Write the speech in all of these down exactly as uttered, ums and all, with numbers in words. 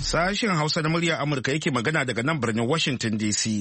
Sashen Hausa na murya Amurka yake magana daga nan birnin Washington D C.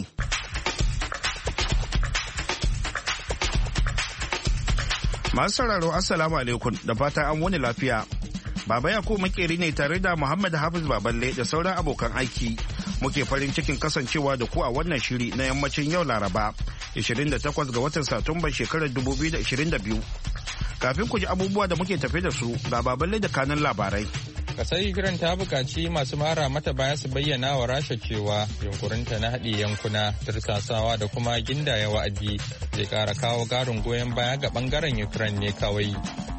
Masu sauraro Assalamu alaikum da fata an wani lafiya. Baba Yakubu makeri ne tare da Muhammad Hafiz Baballe da sauran abokan aiki. Muke farin cikin kasancewa da ku a wannan shiri na yammacin yau Laraba, ishirin da takwas ga watan Satumban shekarar dubu biyu da ishirin da biyu. Kafin ku ji abubuwa da muke tafe da su, ga Baballe da kanun labarai. Kasar Ukraine ta buƙaci masu mara mata baya su bayyana wa Rasha cewa yunkurinta na haɗe yankuna, tursasawa da kuma gindaya wa'adi zai ƙara kawo ƙarin goyon baya ga ɓangaren Ukraine ne kawai.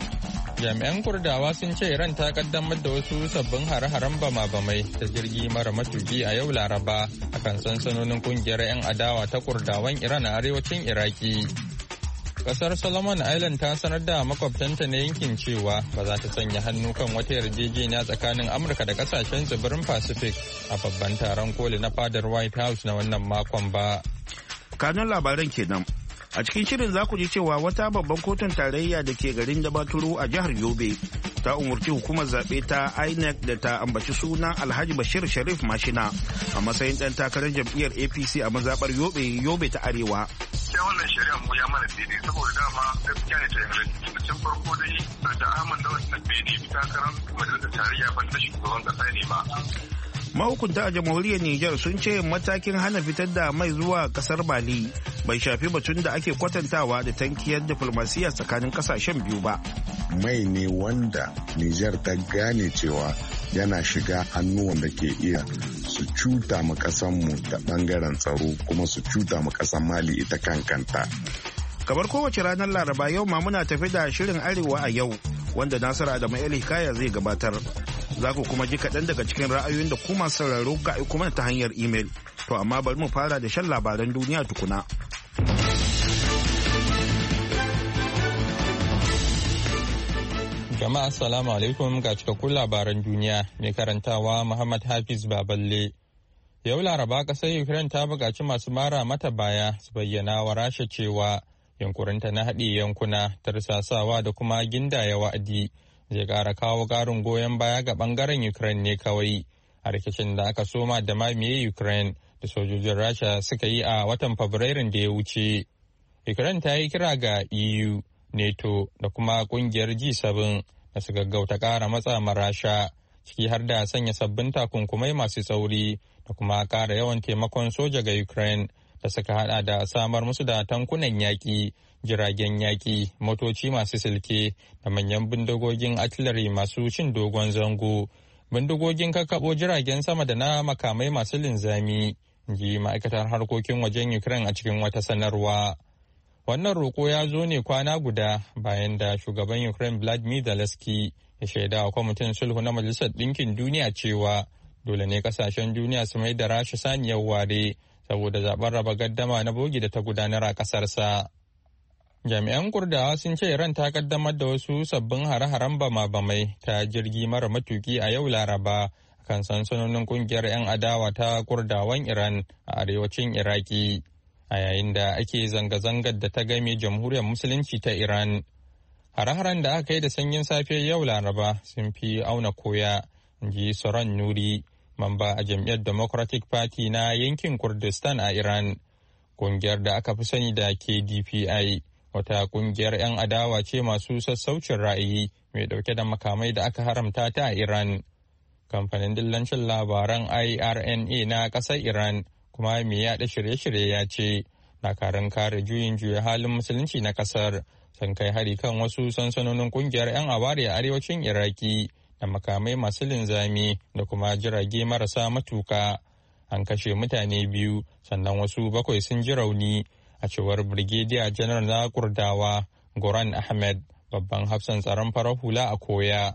Jami'an Kurdawa sun ce Iran ta kaddamar da wasu sabbin hare-haren bama-bamai ta jirgi mara matuki a yau Laraba akan sansanonin kungiyar 'yan adawa ta Kurdawan Iran a arewacin Iraki. Kasar Solomon Island ta sanar da makwabtanta na yankin cewa ba za ta sanya hannu kan wata yarjejeniya tsakanin Amurka da kasashen tsibirin Pacific a babban taron koli na fadar White House na wannan makon ba. Kanun labaran kenan. A cikin shirin za ku ji cewa wata babban kotun tarayya da ke garin Damaturu a jihar Yobe ta umarci hukumar zaɓe ta I N E C da ta ambaci sunan Alhaji Bashir Sharif Mashina a matsayin ɗan takarar jam'iyyar A P C a mazaɓar Yobe Yobe ta Arewa. Sai wannan shari'a mu ya mana daidai saboda dama gaskiya ne ta yi tun farko dai da Ahmad Lawan na bai ne takarar majalisar tarayya ban da shugaban kasa ne ba. Mahukunta a jamhuriyar Nijar sun ce matakin hana fitar da mai zuwa kasar Mali bai shafi batun da ake kwatantawa da tankiyar diflomasiyya tsakanin kasashen biyu ba. Mai ne wanda Nijar ta gane cewa yana shiga hannuwan da ke iya su cuta ma kasanmu ta bangaren tsaro kuma su cuta ma kasan Mali ita kankanta. Kamar kowace ranar Laraba yau ma muna tafi da shirin Arewa a yau wanda Nasiru Adamu El Hikaya zai gabatar. Za ku kuma ji kaɗan daga cikin ra'ayoyin da kuma sauraro ga aiko mana ta hanyar imel. To amma bari mu fara da shan labaran duniya tukuna. Jama'a assalamu alaikum ga cikakkun labaran duniya mai karantawa Muhammad Hafiz Baballe. Yau Laraba ƙasar Ukraine ta buƙaci masu mara mata baya su bayyana wa Rasha cewa yankurinta na haɗe yankuna, tarsasawa da kuma gindaya wa'adi zai ƙara kawo ƙarin goyon baya ga ɓangaren Ukraine ne kawai a rikicin da aka soma da mamaye Ukraine da sojojin Rasha suka yi a watan Fabrairun da ya wuce. Ukraine ta yi kira ga E U, NATO da kuma ƙungiyar G seven da su gaggauta ƙara matsa ma Rasha, ciki har da sanya sabbin takunkumai masu tsauri da kuma ƙara yawan taimakon soja ga Ukraine da suka hada da samar musu da tankunan yaƙi, jiragen yaƙi, motoci masu silke da manyan bindigogin artillery masu cin dogon zango, bindigogin kakkaɓo jiragen sama da na makamai masu linzami, ji ma'aikatar harkokin wajen Ukraine a cikin wata sanarwa. Wannan roƙo ya zo ne kwana guda bayan da shugaban Ukraine Vladimir Zelensky ya shaida wa kwamitin sulhu na Majalisar Ɗinkin Duniya cewa dole ne kasashen duniya su mai da Rasha saniyar ware saboda zaben raba gaddama na bogi da ta gudanar a ƙasarsa. Jami'an Kurdawa sun ce Iran ta kaddamar da wasu sabbin hare-haren bama-bamai ta jirgi mara matuki a yau Laraba kan sansanonin kungiyar 'yan adawa ta Kurdawan Iran a arewacin Iraki, a yayin da ake zanga-zangar da ta game jamhuriyar Musulunci ta Iran. Hare-haren da aka yi da sanyin safiyar yau Laraba sun fi auna koya, ji Soron Nuri, mamba a jam'iyyar Democratic Party na yankin Kurdistan a Iran. Kungiyar da aka fi sani da K D P I, wata kungiyar 'yan adawa ce masu sassaucin ra'ayi mai dauke da makamai da aka haramta ta a Iran. Kamfanin dillancin labaran I R N A na ƙasar Iran kuma mai yaɗa shirye-shirye ya ce dakarun kare juyin juya halin musulunci na ƙasar sun kai hari kan wasu sansanonin kungiyar 'yan aware a arewacin Iraki da makamai masu linzami da kuma jirage marasa matuka. An kashe mutane biyu sannan wasu bakwai sun ji rauni a cewar Brigadier General na Kurdawa Goran Ahmed, babban hafsan tsaron farar hula a Koya.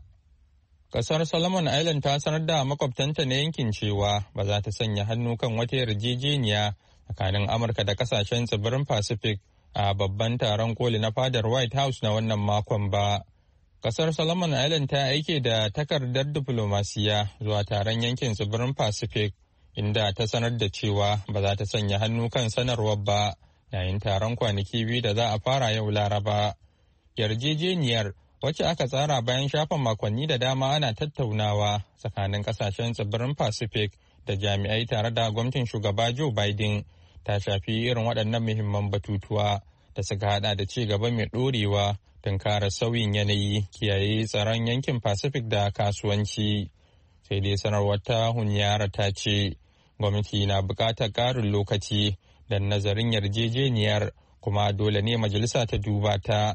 Kasar Solomon Island ta sanar da makwabtanta na yankin cewa ba za ta sanya hannu kan wata yarjejeniya tsakanin Amurka da kasashen tsibirin Pacific a babban taron koli na fadar White House na wannan makon ba. Kasar Solomon Island ta aike da takardar diflomasiya zuwa taron yankin tsibirin Pacific, inda ta sanar da cewa ba za ta sanya hannu kan sanarwar ba yayin taron kwanaki biyu da za a fara yau Laraba. Yarjejeniyar wacce aka tsara bayan shafin makonni da dama ana tattaunawa tsakanin kasashen tsibirin Pacific da jami'ai tare da gwamnatin shugaba Joe Biden ta shafi irin waɗannan muhimman batutuwa da suka hada da ci gaba mai ɗorewa don kare sauyin yanayi, kiyaye tsaron yankin Pacific da kasuwanci. Sai dai sanarwar ta Hunyara ta ce gwamnati na buƙatar ƙarin lokaci don nazarin yarjejeniyar, kuma dole ne majalisa ta duba ta.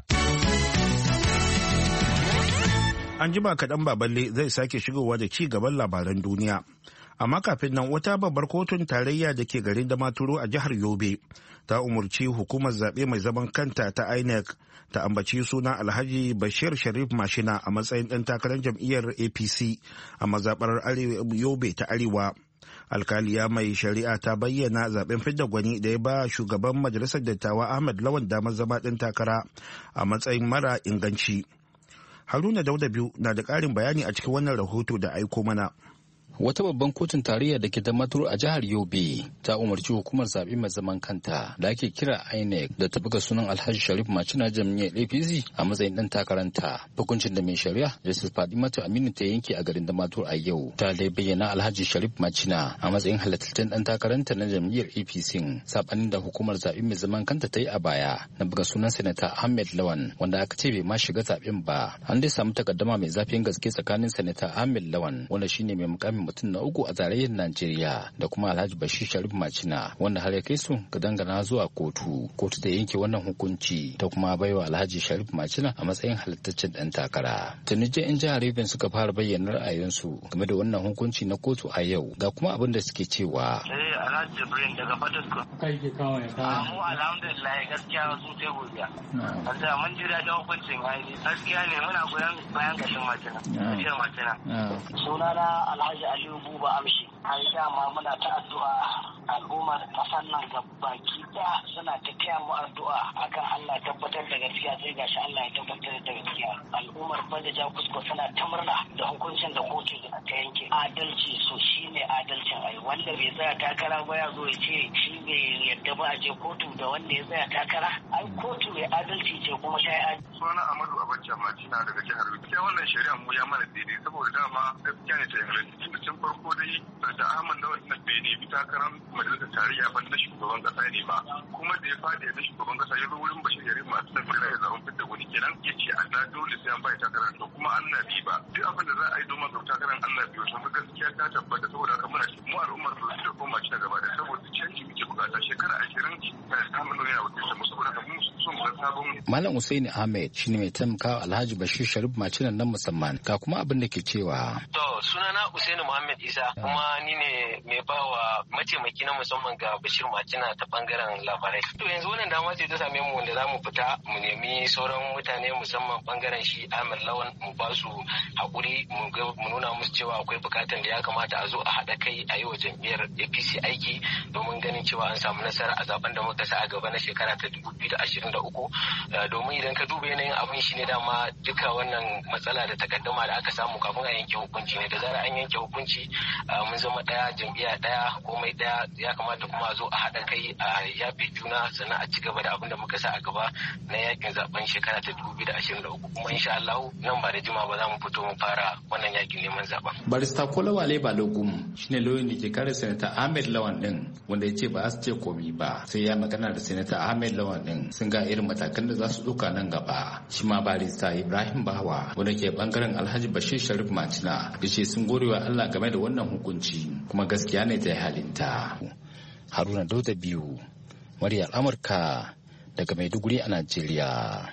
An jima kaɗan Baballe zai sake shigowa da ci gaban labaran duniya. Amma kafin nan wata babbar kotun tarayya da ke garin Damaturu a jihar Yobe ta umarci hukumar zaɓe mai zaman kanta ta I N E C ta ambaci sunan Alhaji Bashir Sharif Mashina a matsayin ɗan takarar jam'iyyar A P C a mazaɓar Yobe ta Arewa. Alkaliya mai shari'a ta bayyana zaben fidda gwani da ya ba shugaban majalisar dattawa Ahmed Lawan damar zama ɗan takara a matsayin mara inganci. Haruna Dauda biyu na da ƙarin bayani a cikin wannan rahoto da aiko mana. Wata babban kotun tarayya da ke Damaturu a jihar Yobe ta umarci hukumar zaɓe mai zaman kanta da ake kira I N E C da ta buga sunan Alhaji Sharif Macina jam'iyyar A P C a matsayin ɗan takaranta. Hukuncin da mai shari'a Justice Fadimatu Aminu ta yanke a garin Damaturu a yau ta dai bayyana Alhaji Sharif Macina a matsayin halattaccen ɗan takaranta na jam'iyyar A P C saɓanin da hukumar zaɓe mai zaman kanta ta yi a baya na buga sunan Sanata Ahmed Lawan wanda aka ce bai ma shiga zaɓen ba. An dai samu takaddama mai zafin gaske tsakanin Sanata Ahmed Lawan wanda shine mai mukamin mutum na uku a tarayyar Najeriya da kuma Alhaji Bashir Sharif Macina wanda har ya kai su ga dangana zuwa kotu. Kotu ta yanke wannan hukunci ta kuma baiwa Alhaji Sharif Macina a matsayin halittaccen dan takara. Tunije in jihar Ribin suka fara bayyana ra'ayinsu game da wannan hukunci na kotu a yau ga kuma abin da suke cewa. Eh Alhaji Jibrin daga Fatasko. Kai ke kawo ya kawo. Mu alhamdulillah gaskiya su sai godiya. Wanda mun ji daɗin hukuncin ai gaskiya ne muna goyon bayan gashin Macina. Bashir Macina. Sunana Alhaji Aliyu Buba Amshi. Ai dama muna ta addu'a al'ummar kasar nan ga baki ɗaya suna ta taya mu addu'a akan Allah tabbatar da gaskiya sai gashi Allah ya tabbatar da gaskiya. Al'ummar Badaja Kusko suna ta murna da hukuncin da kotu ta yanke. Adalci so shine adalcin ai wanda bai tsaya takara ba ya zo ya ce shi bai yadda ba a je kotu da wanda ya tsaya takara. Ai kotu mai adalci ce kuma ta yi adalci. Suna Amadu Abacha Macina daga jihar Gaskiya wannan shari'a mu ya mana daidai saboda dama gaskiya ne ta yi tun farko dai da Ahmad Lawan na bai nemi takarar majalisar tarayya ban na shugaban kasa ne ba kuma da ya fadi na shugaban kasa ya zo wurin Bashir Sharif masu tafiya ya zaɓen fitar wani kenan ya ce a da dole sai an bai takarar to kuma Allah bi ba duk abin da za a yi domin ga takarar Allah biyu sun ga gaskiya ta tabbata saboda haka muna mu al'ummar da su da koma ci gaba da saboda canji muke bukata shekara ashirin da Ahmad Lawan yana wakilta mu saboda haka mu son mu ga sabon. Malam Usaini Ahmed shine mai taimakawa Alhaji Bashir Sharif Macina nan musamman ga kuma abin da ke cewa. To sunana Usaini Muhammad Isa kuma ni ne mai ba wa mataimaki na musamman ga Bashir Macina ta bangaren labarai. To yanzu wannan dama ce ta same mu wanda za mu fita mu nemi sauran mutane musamman bangaren shi Ahmed Lawan mu ba su haƙuri mu nuna musu cewa akwai bukatan da ya kamata a zo a haɗa kai a yi wa jam'iyyar A P C aiki domin ganin cewa an samu nasara a zaben da muka sa a gaba na shekara ta dubu biyu da ashirin da uku domin idan ka duba yanayin abin shi ne dama duka wannan matsala da takaddama da aka samu kafin a yanke hukunci ne da zarar an yanke hukunci mun zama ɗaya jam'iyya ɗaya komai ɗaya ya kamata kuma a zo a haɗa kai a yafe juna sannan a ci gaba da abin da muka sa a gaba na yakin zaben shekara ta dubu biyu da ashirin da uku kuma insha Allah nan ba da jima ba za mu fito mu fara wannan yakin neman zaben. Barista Kolawale Balogum shine lauyan da ke kare Sanata Ahmed Lawan din wanda ya ce ba su ce komi ba sai ya magana da Sanata Ahmed Lawan din sun ga irin matakan da za su ɗauka nan gaba. Shi ma barista Ibrahim Bawa wanda ke bangaren Alhaji Bashir Sharif Macina da ce sun gorewa Allah game da wannan hukunci kuma gaskiya ne ta yi halinta. Haruna Dauda biyu, muryar Amurka daga Maiduguri a Najeriya.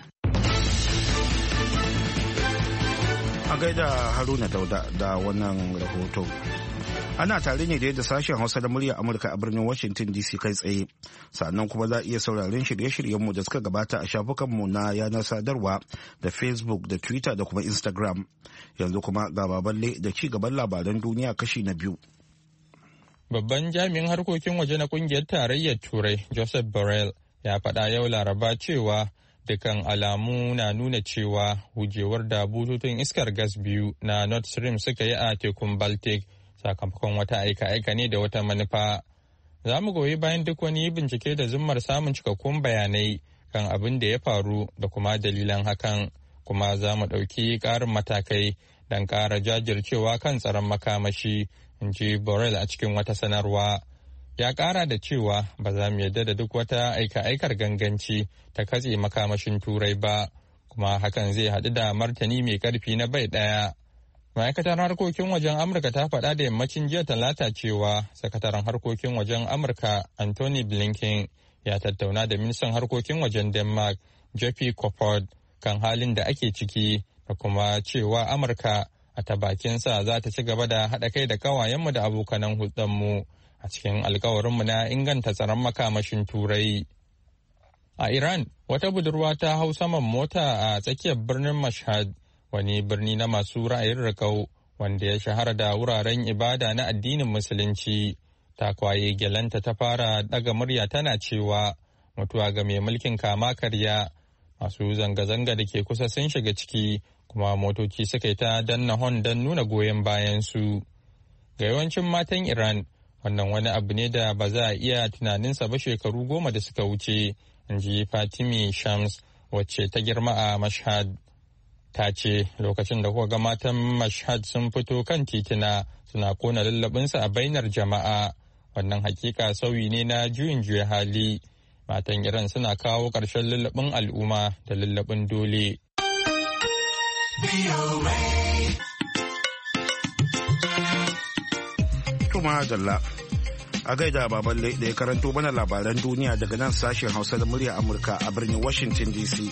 A gaida Haruna Dauda da wannan rahoto. Ana tare ne da yadda sashen Hausa da muryar Amurka a birnin Washington D C kai tsaye. Sannan kuma za a iya sauraron shirye-shiryenmu da suka gabata a shafukanmu na yanar sadarwa da Facebook da Twitter da kuma Instagram. Yanzu kuma ga Baballe da ci gaban labaran duniya kashi na biyu. Babban jami'in harkokin waje na kungiyar tarayyar Turai, Joseph Borrell, ya faɗa yau Laraba cewa dukan alamu na nuna cewa hujewar da bututun iskar gas biyu na Nord Stream suka yi a tekun Baltic sakamakon wata aika-aika ne da wata manufa. Za mu goyi bayan duk wani bincike da zummar samun cikakkun bayanai kan abin da ya faru da kuma dalilan hakan. kuma za mu ɗauki ƙarin matakai don ƙara jajircewa kan tsaron makamashi, in ji Borrell a cikin wata sanarwa. Ya ƙara da cewa ba za mu yarda da duk wata aika-aikar ganganci ta katse makamashin Turai ba, kuma hakan zai haɗu da martani mai ƙarfi na bai ɗaya. Ma'aikatar harkokin wajen Amurka ta faɗa da yammacin jiya Talata cewa sakataren harkokin wajen Amurka Anthony Blinken ya tattauna da ministan harkokin wajen Denmark Jeppe Kofod kan halin da ake ciki da kuma cewa Amurka a ta bakinsa za ta ci gaba da haɗa kai da ƙawayenmu da abokanan hulɗarmu a cikin alkawarinmu na inganta tsaron makamashin Turai. A Iran, wata budurwa ta hau saman mota a tsakiyar birnin Mashhad, wani birni na masu ra'ayin riƙau wanda ya shahara da wuraren ibada na addinin Musulunci. Ta kwaye gyalanta ta fara ɗaga murya tana cewa mutuwa ga mai mulkin kama karya. Masu zanga-zanga da ke kusa sun shiga ciki kuma motoci suka yi ta danna hon don nuna goyon bayan su. Ga yawancin matan Iran, wannan wani abu ne da ba za a iya tunaninsa ba shekaru goma da suka wuce, in ji Fatimi Shams wacce ta girma a Mashhad. Ta ce lokacin da kuka ga matan Mashhad sun fito kan titina suna kona lullubinsu a bainar jama'a, wannan hakika sauyi ne na juyin juya hali. Matan Iran suna kawo ƙarshen lullubin al'umma da lullubin dole. Tuma Jalla, a gaida baballe da ya karanto mana labaran duniya daga nan sashen Hausa da murya Amurka a birnin Washington D C.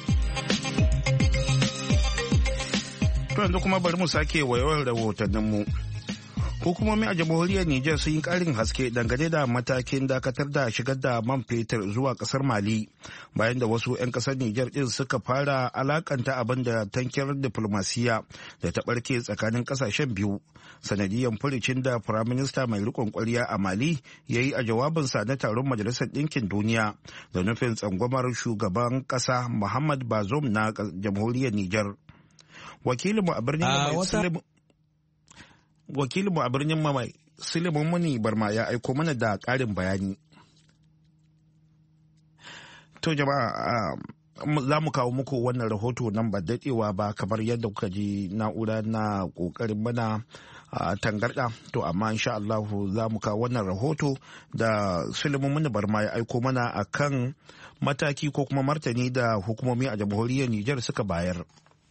To yanzu kuma bari mu sake wayewar rahotanninmu. Hukumomi a jamhuriyar Nijar sun yi ƙarin haske dangane da matakin dakatar da shigar da man fetur zuwa ƙasar Mali bayan da wasu 'yan ƙasar Nijar ɗin suka fara alakanta abin da tankiyar diflomasiya da ta ɓarke tsakanin ƙasashen biyu sanadiyyar furicin da firaminista mai riƙon ƙwarya a Mali ya yi a jawabinsa na taron Majalisar Ɗinkin Duniya da nufin tsangwamar shugaban ƙasa Muhammad Bazoum na jamhuriyar Nijar. Wakilinmu a birnin mai wakilinmu a birnin Mamai Suleiman Muni Barma ya aiko mana da ƙarin bayani. To jama'a za mu kawo muku wannan rahoto nan ba daɗewa ba kamar yadda kuka ji na'ura na ƙoƙarin mana tangarɗa. To amma insha Allah za mu kawo wannan rahoto da Suleiman Muni Barma ya aiko mana akan mataki ko kuma martani da hukumomi a jamhuriyar Nijar suka bayar.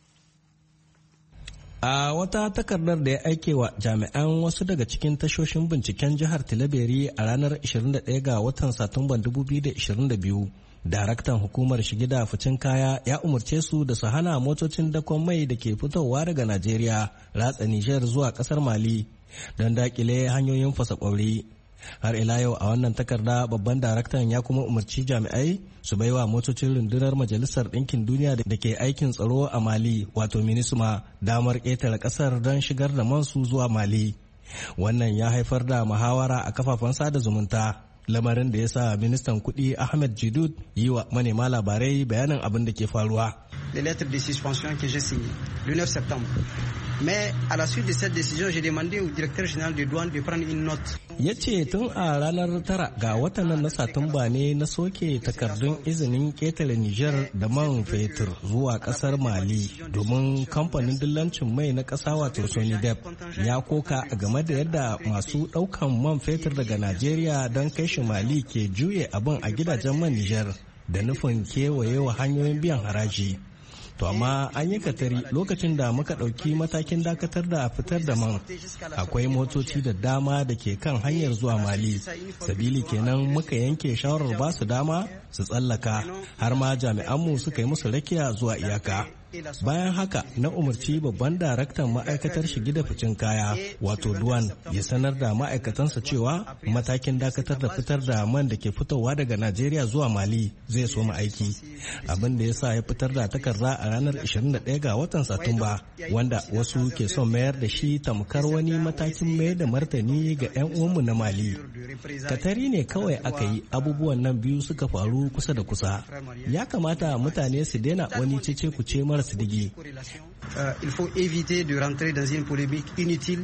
A wata takardar da ya aike wa jami'an wasu daga cikin tashoshin binciken jihar Tilaberi a ranar ishirin da ɗaya ga watan Satumban dubu biyu da ishirin da biyu, daraktan hukumar shige da ficen kaya ya umarce su da su hana motocin dakon mai da ke fitowa daga Najeriya ratsa Nijar zuwa ƙasar Mali don dakile hanyoyin fasa ƙwauri. Har ila yau a wannan takarda babban daraktan ya kuma umarci jami'ai su baiwa motocin rundunar Majalisar Ɗinkin Duniya da ke aikin tsaro a Mali wato MINUSMA damar ƙetare ƙasar don shigar da mansu zuwa Mali. Wannan ya haifar da muhawara a kafafen sada zumunta, lamarin da ya sa ministan kuɗi Ahmed Jidud yi wa manema labarai bayanin abin da ke faruwa. Les lettres de suspension que j'ai signées le neuf septembre. Mais à la suite de cette décision, j'ai demandé au directeur général de douane de prendre une note. Ya ce tun a ranar tara ga watan nan na Satumba ne na soke takardun izinin ketare Nijar da man fetur zuwa kasar Mali domin kamfanin dillancin mai na kasa wato Sonidep ya koka game da yadda masu daukan man fetur daga Najeriya don kai shi Mali ke juye abin a gidajen man Nijar da nufin kewayewa hanyoyin biyan haraji. To amma an yi katari lokacin da muka ɗauki matakin dakatar da fitar da man akwai motoci da dama da ke kan hanyar zuwa Mali, sabili kenan muka yanke shawarar ba su dama su tsallaka har ma jami'anmu suka yi musu rakiya zuwa iyaka. Bayan haka na umarci babban daraktan ma'aikatar shige da ficin kaya wato duwan ya sanar da ma'aikatansa cewa matakin dakatar da fitar da man da ke fitowa daga Najeriya zuwa Mali zai soma aiki, abin da ya sa ya fitar da takarda a ranar ishirin da ɗaya ga watan Satumba wanda wasu ke son mayar da shi tamkar wani matakin mayar da martani ga 'yan uwanmu na Mali. Katari ne kawai aka yi abubuwan nan biyu suka faru kusa da kusa. Ya kamata mutane su daina wani cece kuce mara su dige. Il faut éviter de rentrer dans une polémique inutile.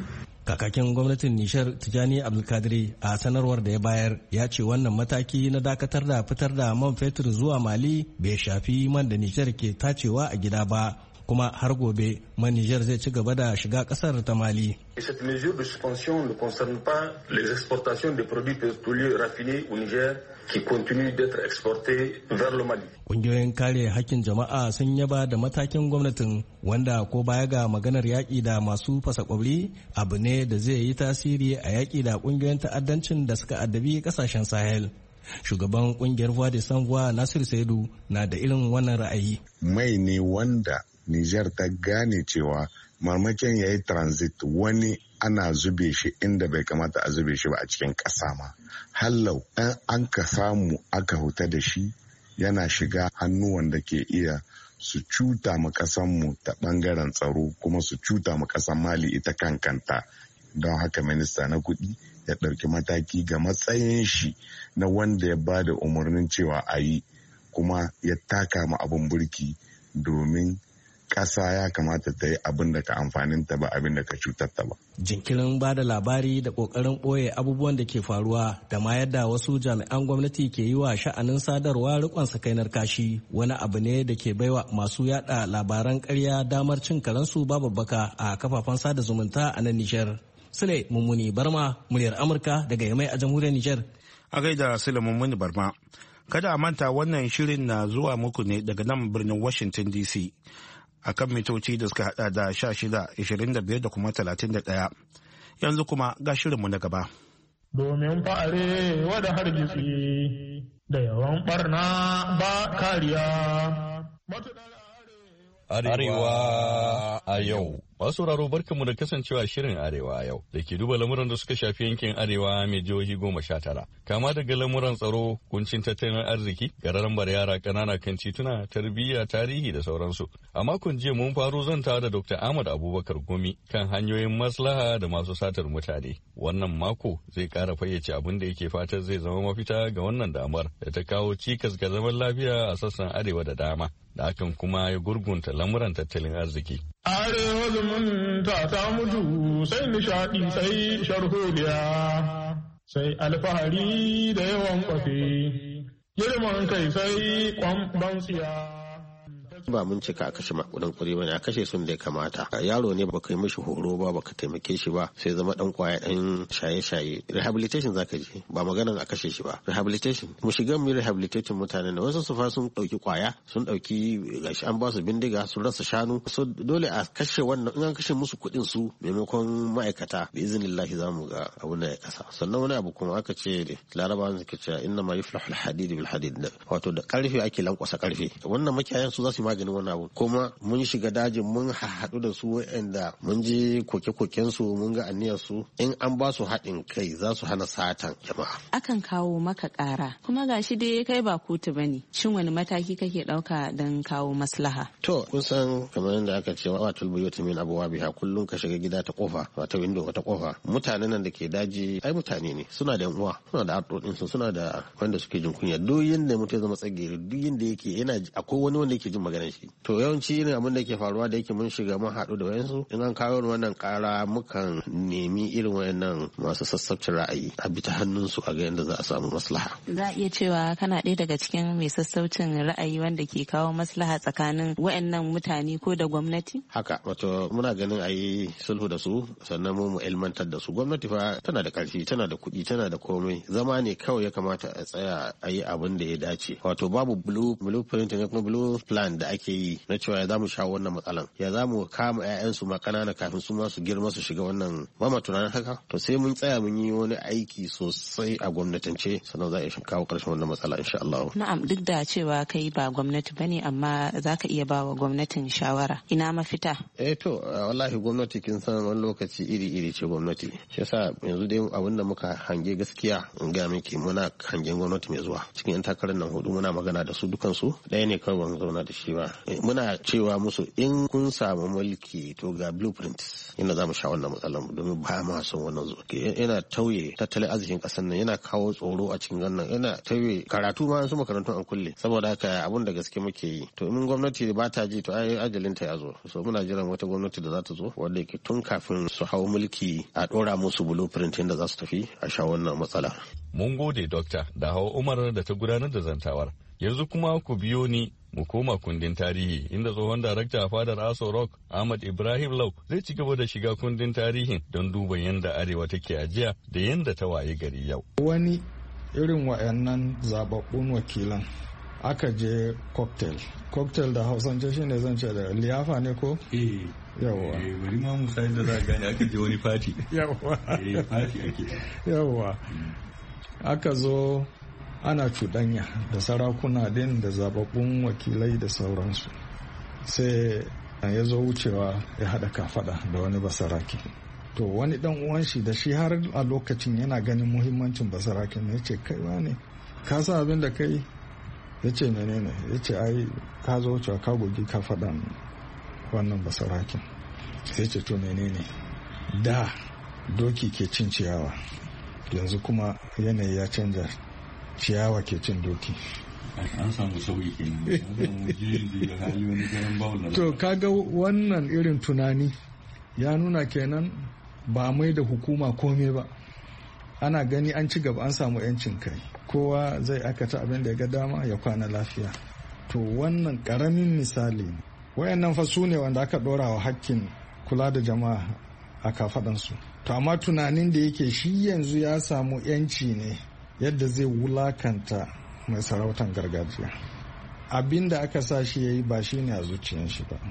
Kakakin gwamnatin Nishar Tijani Abdulkadiri a sanarwar da ya bayar ya ce wannan mataki na dakatar da fitar da man fetur zuwa Mali bai shafi man da Nishar ke tacewa a gida ba, kuma har gobe man Nijar zai ci gaba da shiga kasar ta Mali. Cette mesure de suspension ne concerne pas les exportations de produits pétroliers raffinés au Niger qui continuent d'être exportés vers le Mali. Ƙungiyoyin kare hakkin jama'a sun yaba da matakin gwamnatin wanda ko baya ga maganar yaƙi da masu fasa ƙwabri abu ne da zai yi tasiri a yaƙi da ƙungiyoyin ta'addancin da suka addabi ƙasashen Sahel. Shugaban ƙungiyar Voix de Sans Voix Nasir Saidu na da irin wannan ra'ayi. Mai ne wanda Nijar ta gane cewa marmakin ya yi transit wani ana zube shi inda bai kamata a zube shi ba a cikin ƙasa ma. Hallau ɗan an ka samu aka huta da shi yana shiga hannuwan da ke iya su cuta ma ƙasanmu ta ɓangaren tsaro kuma su cuta ma ƙasan Mali ita kankanta. Don haka minista na kuɗi ya ɗauki mataki ga matsayin shi na wanda ya ba da umarnin cewa a yi kuma ya taka ma abin burki domin ƙasa ya kamata ta yi abin da ka amfanin ta ba abin da ka cutar ta ba. Jinkirin ba da labari da ƙoƙarin ɓoye abubuwan da ke faruwa da ma yadda wasu jami'an gwamnati ke yi wa sha'anin sadarwa riƙon sakainar kashi wani abu ne da ke baiwa masu yada labaran ƙarya damar cin karensu babu baka a kafafen sada zumunta a nan Nijar. Sule Mummuni Barma, muryar Amurka daga Yamai a jamhuriyar Nijar. A gaida Sule Mummuni Barma. Kada a manta wannan shirin na zuwa muku ne daga nan birnin Washington D C. A kan mitoci da suka hada da sha shida, ishirin da biyar da kuma talatin da ɗaya. Yanzu kuma ga shirinmu na gaba. Domin fa'are wada hargitsi da yawan barna ba kariya. Arewa a yau. Masu raro barkanmu da kasancewa shirin Arewa a yau da ke duba lamuran da suka shafi yankin Arewa mai jihohi goma sha tara. Kama daga lamuran tsaro, kuncin tattalin arziki, gararambar yara ƙanana kan tituna, tarbiyya, tarihi da sauransu. A makon jiya mun faro zantawa da Dokta Ahmad Abubakar Gumi kan hanyoyin maslaha da masu satar mutane. Wannan mako zai ƙara fayyace abin da yake fatan zai zama mafita ga wannan damar da ta kawo cikas ga zaman lafiya a sassan Arewa da dama. Da hakan kuma ya gurgunta lamuran tattalin arziki. Arewa zumunta ta mutu sai nishaɗi sai sharholiya sai alfahari da yawan kwafe, girman kai sai kwamban tsiya. ba mun cika a kashe makudan kuɗi bane, a kashe sun da ya kamata. Yaro ne baka yi mishi horo ba, baka taimake shi ba, sai zama dan kwaya dan shaye-shaye. Rehabilitation zaka je, ba maganan a kashe shi ba. Rehabilitation mu shiga mu rehabilitation mutanen da wasu su fa sun dauki kwaya, sun dauki gashi an ba su bindiga, sun rasa shanu, so dole a kashe wannan. In an kashe musu kuɗin su maimakon ma'aikata, bi iznillahi zamu ga abun da ya kasa. Sannan wani abu kuma aka ce Larabawa suke cewa inna ma yuflahu al-hadid bil hadid, wato da karfe ake lankwasa karfe. Wannan makiyayan su za su maganin wannan abu. Kuma mun shiga dajin mun haɗu da su wa'anda mun ji koke-koken su, mun ga aniyar su, in an ba su haɗin kai za su hana satan jama'a. Akan kawo maka ƙara kuma gashi dai kai ba kotu bane, shin wani mataki kake ɗauka don kawo maslaha? To kun san kamar yadda aka ce wa atul buyut min abwabiha, kullun ka shiga gida ta kofa, wata window wata kofa. Mutanen nan da ke daji ai mutane ne, suna da uwa, suna da arɗoɗin su, suna da wanda suke jin kunya. Duk yanda mutum ya zama tsageri, duk yanda yake yana akwai wani wanda yake jin maganar shi. To yawanci irin abin da ke faruwa da yake mun shiga mun haɗu da wayansu, in an kawo wannan ƙara mukan nemi irin wayannan masu sassabcin ra'ayi a bi ta hannunsu a ga yadda za a samu maslaha. Za a iya cewa kana ɗaya daga cikin mai sassaucin ra'ayi wanda ke kawo maslaha tsakanin wayannan mutane ko da gwamnati? Haka, wato muna ganin a yi sulhu da su, sannan mu mu ilmantar da su. Gwamnati fa tana da ƙarfi, tana da kuɗi, tana da komai. Zama ne kawai ya kamata a tsaya a yi abin da ya dace. Wato babu blue blueprint ne kuma blue plan da ake yi na cewa ya zamu shawo wannan matsalan, ya zamu kama ƴaƴansu ma kanana kafin su ma su girma su shiga wannan. Ba ma tunanin haka. To sai mun tsaya mun yi wani aiki sosai a gwamnatance, sannan za a iya kawo ƙarshen wannan matsala insha Allah. Na'am, duk da cewa kai ba gwamnati bane, amma zaka iya ba wa gwamnatin shawara. Ina mafita? Eh to wallahi gwamnati kin san wani lokaci iri-iri ce gwamnati. Shi yasa yanzu dai abin da muka hange gaskiya in ga miki, muna hangen gwamnati mai zuwa. Cikin yan takarar nan hudu muna magana da su dukansu. Ɗaya ne kawai ban zauna da shi ba. Muna cewa musu in kun samu mulki to ga blueprint inda za mu sha wannan matsalar domin ba ma son wannan zuwa. Yana tauye tattalin arzikin ƙasar nan, yana kawo tsoro a cikin gannan, yana tauye karatu ma su makarantun an kulle. Saboda haka abun da gaske muke yi. To in gwamnati ba ta ji to ai ajalinta ya zo. So muna jiran wata gwamnati da za ta zo wanda yake tun kafin su hau mulki a ɗora musu blueprint inda za su tafi a sha wannan matsala. Mun gode Dokta da Hawa Umar da ta gudanar da zantawar. Yanzu kuma ku biyo ni mu koma kundin tarihi inda tsohon darakta a fadar Aso Rock Ahmad Ibrahim Lau zai ci gaba da shiga kundin tarihin don duba yadda arewa take ajiya da yadda ta waye gari yau. Wani irin wayannan zababbun wakilan aka je cocktail. Cocktail da Hausance shine zan ce da liyafa ne ko? Eh. Yawwa. Eh bari ma mu sai da za gane aka je wani party. Yawwa. Eh party ake. Yawwa. Aka zo ana cuɗanya da sarakuna din da zababbun wakilai da sauransu, sai ya zo wucewa ya haɗa kafada da wani basaraki. To wani dan uwan shi da shi har a lokacin yana ganin muhimmancin basarakin ya ce kai wane ka sa abin da kai, ya ce menene, ya ce ai ka zo wucewa ka gogi kafadan wannan basarakin. Sai ce to menene, da doki ke cin ciyawa yanzu kuma yanayi ya canja, ciyawa ke cin doki. An samu sauyi kenan. To kaga wannan irin tunani ya nuna kenan ba mai da hukuma komai ba. Ana gani an ci gaba, an samu yancin kai, kowa zai aikata abin da ya ga dama ya kwana lafiya. To wannan karamin misali ne. Wayannan fa su ne wanda aka dora wa hakkin kula da jama'a a kafadansu. To amma tunanin da yake shi yanzu ya samu yanci ne yadda zai wulakanta mai sarautar gargajiya. Abin da aka sa shi ya yi ba shi ne a zuciyar shi ba,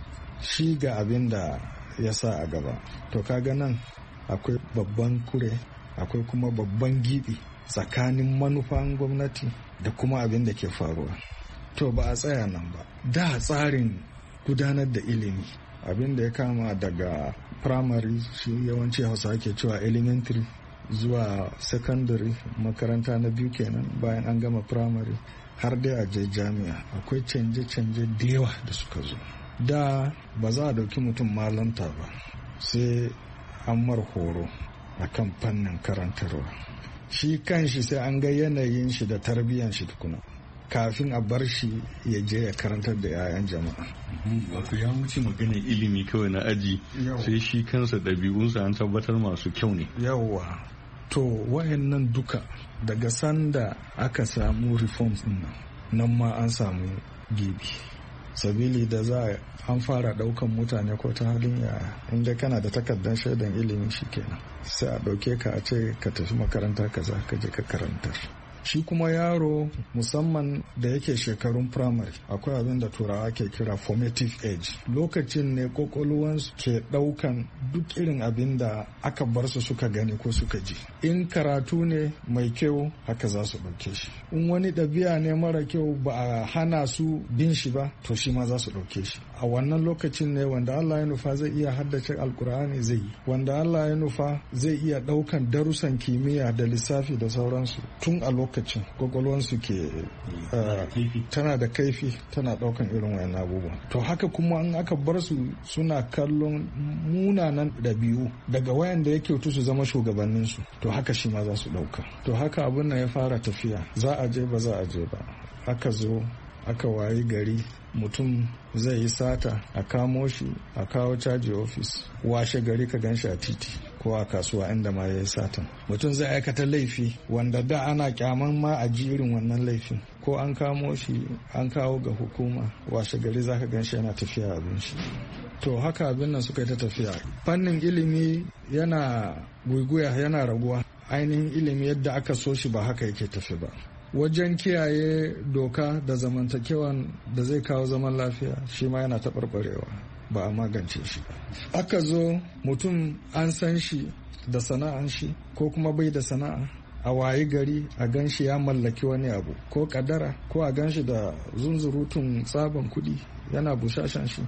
shi ga abin da ya sa a gaba. To kaga nan akwai babban kure, akwai kuma babban gibi tsakanin manufan gwamnati da kuma abin da ke faruwa. To ba a tsaya nan ba. Da tsarin gudanar da ilimi abin da ya kama daga primary, shi yawanci hausa ake cewa elementary, zuwa secondary, makaranta na biyu kenan bayan an gama primary, har dai a je jami'a. Akwai canje-canje da yawa da suka zo. Da ba za a dauki mutum malanta ba sai an mar horo a kan fannin karantarwa. Shi kan shi sai an ga yanayin shi da tarbiyyan shi tukuna kafin a bar shi ya je ya karantar da 'ya'yan jama'a. Wato ya wuce maganar ilimi kawai na aji, sai shi kansa ɗabi'unsa an tabbatar masu kyau ne. Yawwa. To wayannan duka daga sanda aka samu reforms din nan, nan ma an samu gibi. Sabili da za an fara daukan mutane ko ta halin yaya, inda kana da takardar shaidan ilimi shikenan sai a dauke ka a ce ka tafi makaranta kaza ka je ka karantar. Shi kuma yaro musamman da yake shekarun primary akwai abin da turawa ke kira formative age. Lokacin ne kwakwalwansu ke daukan duk irin abin da aka bar su suka gani ko suka ji. In karatu ne mai kyau haka za su ɗauke shi. In wani ɗabi'a ne mara kyau ba a hana su bin shi ba to shi ma za su ɗauke shi. A wannan lokacin ne wanda Allah ya nufa zai iya haddace alkur'ani zai yi. Wanda Allah ya nufa zai iya ɗaukan darussan kimiyya da lissafi da sauransu tun a lokacin lokacin kwakwalwansu ke tana da kaifi, tana daukan irin wayan abubuwa. To haka kuma in aka bar su suna kallon munanan ɗabi'u daga wayan da ya kyautu su zama shugabanninsu, to haka shi ma za su dauka. To haka abin nan ya fara tafiya, za a je ba za a je ba. Aka zo aka wayi gari mutum zai yi sata a kamo shi a kawo caji ofis, washe gari ka gan shi a titi ko a kasuwa inda ma ya yi satan. Mutum zai aikata laifi wanda da ana kyaman ma a ji irin wannan laifin, ko an kamo shi an kawo ga hukuma, washe gari za ka gan shi yana tafiya abin shi. To haka abin nan suka yi ta tafiya. Fannin ilimi yana guguya, yana raguwa. Ainihin ilimi yadda aka so shi ba haka yake tafi ba. Wajen kiyaye doka da zamantakewan da zai kawo zaman lafiya shi ma yana taɓarɓarewa, ba a magance shi ba. Aka zo mutum an san shi da sana'an shi ko kuma bai da sana'a, a wayi gari a gan shi ya mallaki wani abu ko kadara, ko a gan shi da zunzurutun tsaban kuɗi yana bushashan shi,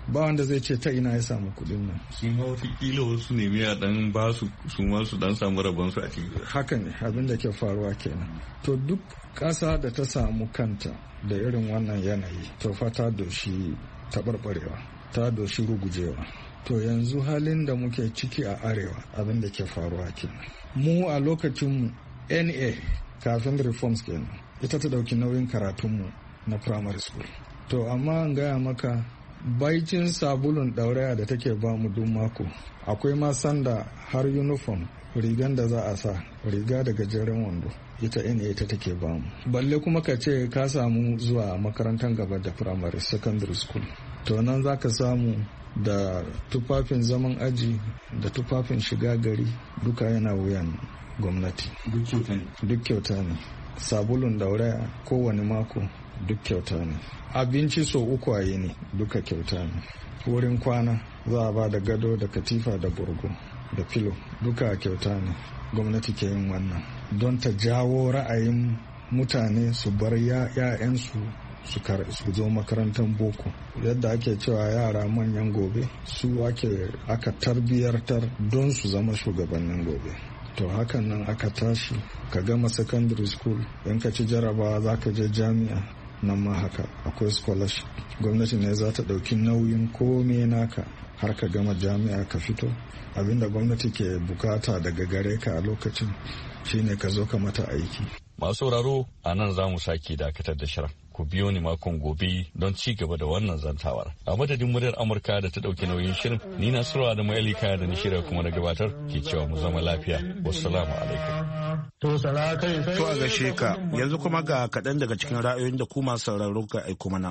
ba wanda zai ce ta ina ya samu kuɗin nan. Su ma watakila wasu nemi a dan ba su su ma su dan samu rabon su a ciki. Haka ne abin da ke faruwa kenan. To duk ƙasa da ta samu kanta da irin wannan yanayi to fa ta doshi taɓarɓarewa, ta doshi rugujewa. To yanzu halin da muke ciki a arewa abin da ke faruwa kenan. Mu a lokacin N A kafin reforms kenan ita ta ɗauki nauyin karatunmu na primary school. To amma an gaya maka baicin sabulun ɗauraya da take ba mu duk mako akwai ma sanda har uniform rigan da za a sa riga da gajeren wando ita N A ita take ba mu. Balle kuma ka ce ka samu zuwa makarantar gaba da primary secondary school. To nan za ka samu da tufafin zaman aji da tufafin shiga gari duka yana wuyan gwamnati. Duk kyauta ne. Sabulun dauraya kowane mako duk kyauta ne. Abinci so uku a yini duka kyauta ne. Wurin kwana za a ba da gado da katifa da burgo da filo duka kyauta ne. Gwamnati ke yin wannan don ta jawo ra'ayin mutane su bar ya'yansu su zo makarantar boko. Yadda ake cewa yara manyan gobe su ake aka tarbiyartar don su zama shugabannin gobe. To hakan nan aka tashi ka gama secondary school in ka ci jarabawa za ka je jami'a nan ma haka akwai scholarship. Gwamnati ne za ta ɗauki nauyin kome naka har ka gama jami'a ka fito. Abinda gwamnati ke bukata daga gare ka a lokacin shine ka zo ka mata aiki. Masu sauraro a nan za mu sake dakatar da shirin. Ku biyo ni makon gobe don ci gaba da wannan zantawar. A madadin muryar Amurka da ta ɗauki nauyin shirin, ni na Surwa da Ma'ali Kaya da na shirya kuma na gabatar ke cewa mu zama lafiya. Wassalamu alaikum. To a gaishe ka yanzu kuma ga kaɗan daga cikin ra'ayoyin da ku masu sauraro ka aiko mana.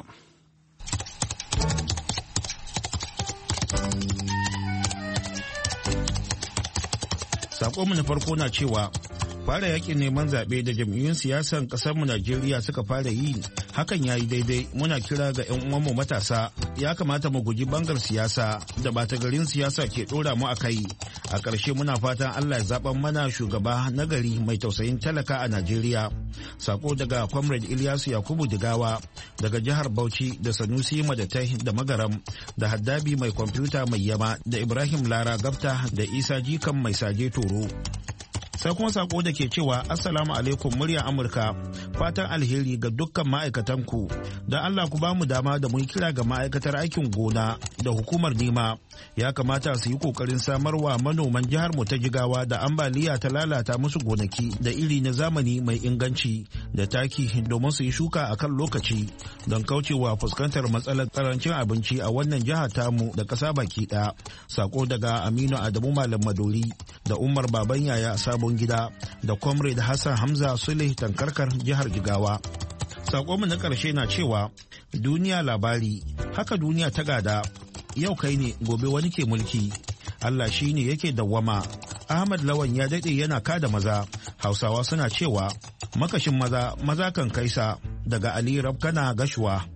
Sakonmu na farko na cewa fara yakin neman zaɓe da jam'iyyun siyasan ƙasarmu Najeriya suka fara yi hakan ya yi daidai. Muna kira ga 'yan uwanmu matasa ya kamata mu guji bangar siyasa da bata garin siyasa ke ɗora mu a kai. A ƙarshe muna fatan Allah ya zaɓan mana shugaba na gari mai tausayin talaka a Najeriya. Sako daga Comrade Ilyasu Yakubu Digawa daga jihar Bauchi da Sanusi Madatai da Magaram da Haddabi mai kwamfuta mai yama da Ibrahim Lara Gafta da Isa Jikan mai saje Toro. Sai kuma sako da ke cewa Assalamu alaikum murya Amurka, fatan alheri ga dukkan ma'aikatanku don Allah ku ba mu dama da mun kira ga ma'aikatar aikin gona da hukumar nema ya kamata su yi kokarin samarwa manoman jihar mu ta Jigawa da ambaliya ta lalata musu gonaki da iri na zamani mai inganci da taki domin su yi shuka a kan lokaci don kaucewa fuskantar matsalar karancin abinci a wannan jihar tamu da ƙasa baki ɗaya. Sako daga Aminu Adamu Malam Madori da Umar Baban Yaya Sabo gida da Comrade Hassan Hamza Suleh Tankarkar jihar Jigawa. Sakonmu na ƙarshe na cewa duniya labari haka duniya ta gada, yau kai ne gobe wani ke mulki, Allah shi ne yake dawwama. Ahmad Lawan ya daɗe yana kada maza, Hausawa suna cewa makashin maza maza kan kaisa. Daga Ali Rabkana Gashuwa.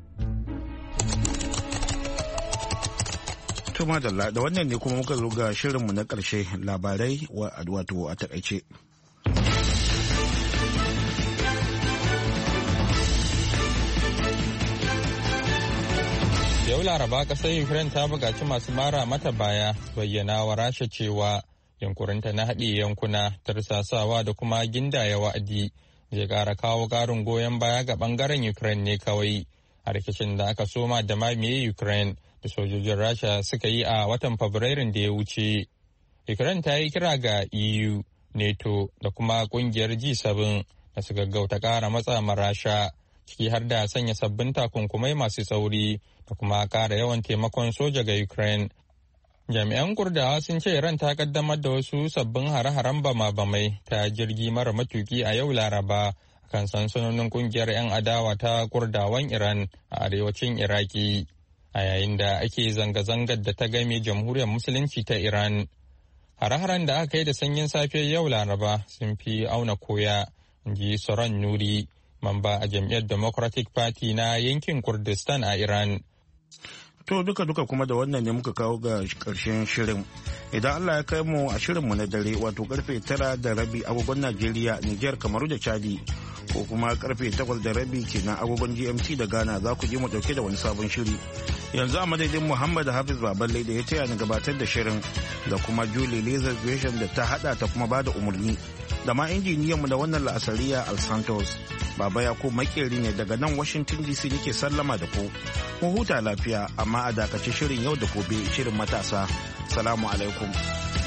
Madalla da wannan ne kuma muka zo ga shirinmu na ƙarshe labarai wato a takaice. Yau Laraba ƙasar Ukraine ta buƙaci masu mara mata baya bayyana wa Rasha cewa yankurinta na haɗe yankuna tarsasawa da kuma gindaya wa'adi zai ƙara kawo ƙarin goyon baya ga ɓangaren Ukraine ne kawai a rikicin da aka soma da mamaye Ukraine da sojojin Rasha suka yi a watan Fabrairun da ya wuce. Ukraine ta yi kira ga E U, NATO da kuma kungiyar G seven da su gaggauta ƙara matsa ma Rasha, ciki har da sanya sabbin takunkumai masu tsauri da kuma ƙara yawan taimakon soja ga Ukraine. Jami'an Kurdawa sun ce Iran ta kaddamar da wasu sabbin hare-haren bama-bamai ta jirgi mara matuki a yau Laraba kan sansanonin kungiyar 'yan adawa ta Kurdawan Iran a arewacin Iraki. A yayin da ake zanga-zangar da ta game jamhuriyar musulunci ta Iran. Hare-haren da aka yi da sanyin safiyar yau Laraba sun fi auna koya, ji Soron Nuri, mamba a jam'iyyar Democratic Party na yankin Kurdistan a Iran. To duka-duka kuma da wannan ne muka kawo ga ƙarshen shirin. Idan Allah ya kai mu a shirinmu na dare wato karfe tara da rabi agogon Najeriya, Nijar, Kamaru da Chadi. ko kuma karfe takwas da rabi kenan agogon G M T da Ghana za ku je mu dauke da wani sabon shiri. Yanzu a madadin Muhammad Hafiz Baballe da ya taya ni gabatar da shirin da kuma Julie Lazar Gresham da ta hada ta kuma bada umarni da ma injiniyanmu da wannan la'asariya Al Santos. Baba ya ko makeri ne daga nan Washington D C nake sallama da ku. Ku huta lafiya amma a dakace shirin yau da gobe shirin matasa. Salamu alaikum.